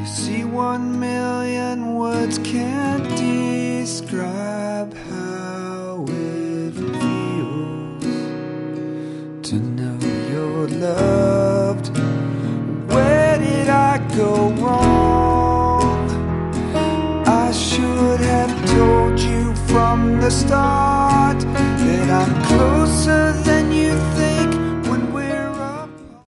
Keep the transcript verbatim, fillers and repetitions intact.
You see, one million words can't describe how it feels to know you're loved. Where did I go wrong? I should have told you from the start.